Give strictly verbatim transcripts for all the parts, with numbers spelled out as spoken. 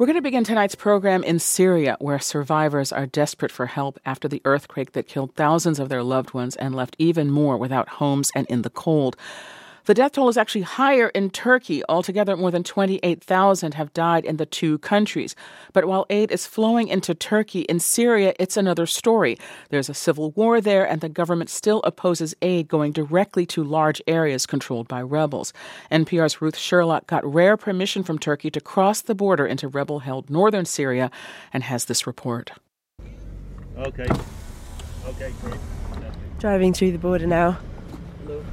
We're going to begin tonight's program in Syria, where survivors are desperate for help after the earthquake that killed thousands of their loved ones and left even more without homes and in the cold. The death toll is actually higher in Turkey. Altogether, more than twenty-eight thousand have died in the two countries. But while aid is flowing into Turkey, in Syria, it's another story. There's a civil war there, and the government still opposes aid going directly to large areas controlled by rebels. N P R's Ruth Sherlock got rare permission from Turkey to cross the border into rebel-held northern Syria and has this report. Okay. Okay, great. Driving through the border now. Hello.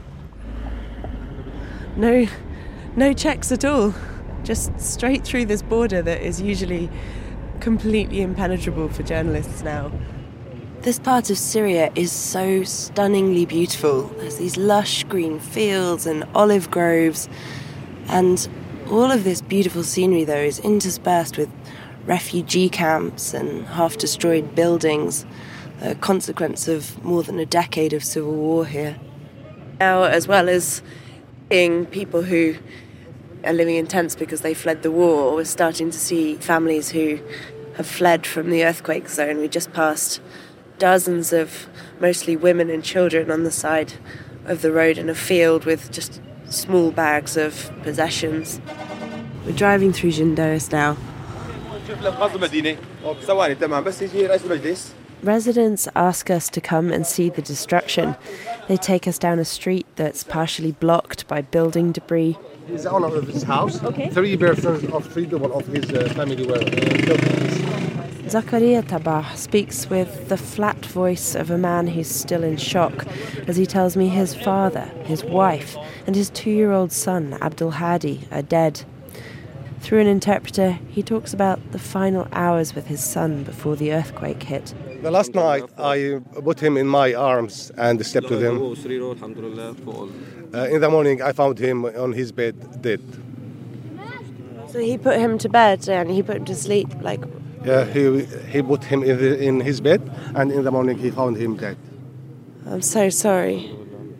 No, no checks at all. Just straight through this border that is usually completely impenetrable for journalists now. This part of Syria is so stunningly beautiful. There's these lush green fields and olive groves. And all of this beautiful scenery, though, is interspersed with refugee camps and half-destroyed buildings, a consequence of more than a decade of civil war here. Now, as well as being people who are living in tents because they fled the war, we're starting to see families who have fled from the earthquake zone. We just passed dozens of mostly women and children on the side of the road in a field with just small bags of possessions. We're driving through Jindaris now. Residents ask us to come and see the destruction. They take us down a street that's partially blocked by building debris. He's the owner of his house. Okay. Three persons of three people of his uh, family were uh, killed. Zakaria Tabah speaks with the flat voice of a man who's still in shock as he tells me his father, his wife, and his two-year-old son, Abdul Hadi, are dead. Through an interpreter, he talks about the final hours with his son before the earthquake hit. The last night, I put him in my arms and slept with him. Uh, in the morning, I found him on his bed, dead. So he put him to bed and he put him to sleep, like... Yeah, he he put him in, the, in his bed, and in the morning he found him dead. I'm so sorry.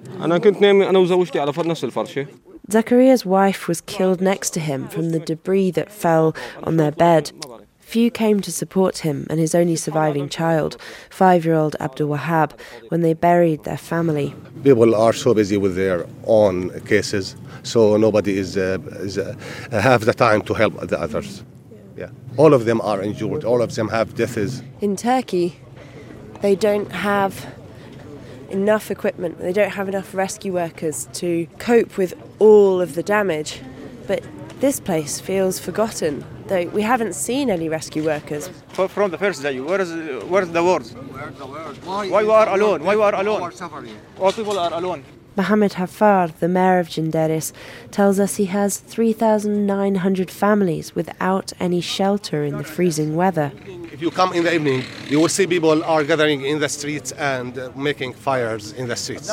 Zakaria's wife was killed next to him from the debris that fell on their bed. Few came to support him and his only surviving child, five-year-old Abdul Wahab, when they buried their family. People are so busy with their own cases, so nobody is, uh, is uh, have the time to help the others. Yeah, all of them are injured. All of them have deaths. In Turkey, they don't have enough equipment. They don't have enough rescue workers to cope with all of the damage. But this place feels forgotten. Though we haven't seen any rescue workers. From the first day, where is where is the world? Why, Why we are alone? Why we are alone? All people are alone. Mohammed Hafar, the mayor of Jindaris, tells us he has three thousand nine hundred families without any shelter in the freezing weather. If you come in the evening, you will see people are gathering in the streets and uh, making fires in the streets.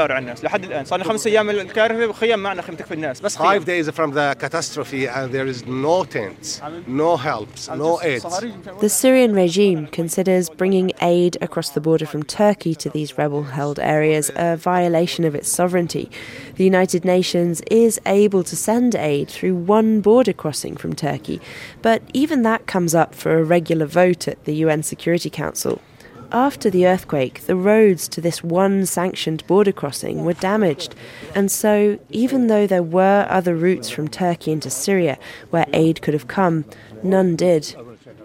Five days from the catastrophe and there is no tents, no helps, no aid. The Syrian regime considers bringing aid across the border from Turkey to these rebel-held areas a violation of its sovereignty. The United Nations is able to send aid through one border crossing from Turkey, but even that comes up for a regular vote at the U N Security Council. After the earthquake, the roads to this one sanctioned border crossing were damaged, and so even though there were other routes from Turkey into Syria where aid could have come, none did.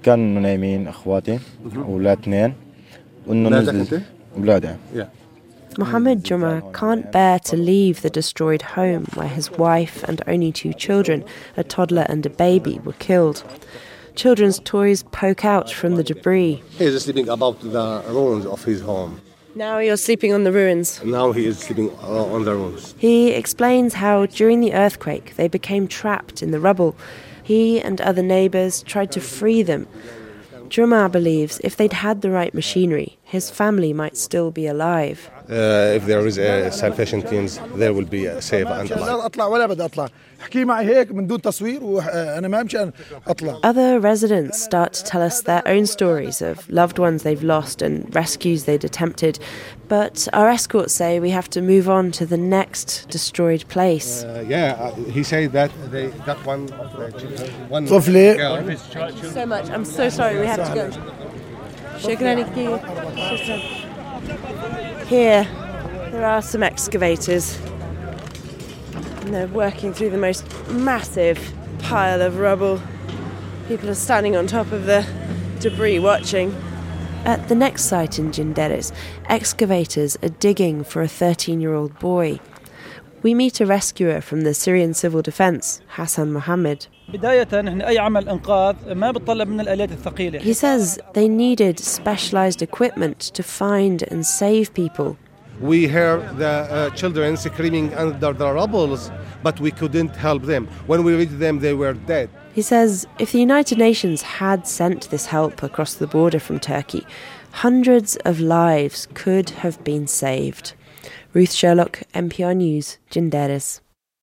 Mohammed Juma can't bear to leave the destroyed home where his wife and only two children, a toddler and a baby, were killed. Children's toys poke out from the debris. He is sleeping about the ruins of his home. Now you're sleeping on the ruins. Now he is sleeping on the ruins. He explains how during the earthquake they became trapped in the rubble. He and other neighbours tried to free them. Juma believes if they'd had the right machinery, his family might still be alive. Uh, if there is a Salvation teams, they will be uh, safe and alive. اطلع ولا بدي اطلع احكي معي هيك من دون تصوير وانا ما مشان اطلع. Other residents start to tell us their own stories of loved ones they've lost and rescues they'd attempted, but our escorts say we have to move on to the next destroyed place. Uh, yeah, uh, he said that they that one of the children, one طفلة. Thank you so much. I'm so sorry we have to go. شكراً كثير. شكراً. Here, there are some excavators. And they're working through the most massive pile of rubble. People are standing on top of the debris watching. At the next site in Jinderis, excavators are digging for a thirteen-year-old boy. We meet a rescuer from the Syrian Civil Defence, Hassan Mohammed. He says they needed specialised equipment to find and save people. We heard the uh, children screaming under the rubbles, but we couldn't help them. When we reached them, they were dead. He says if the United Nations had sent this help across the border from Turkey, hundreds of lives could have been saved. Ruth Sherlock, N P R News, Jinderis.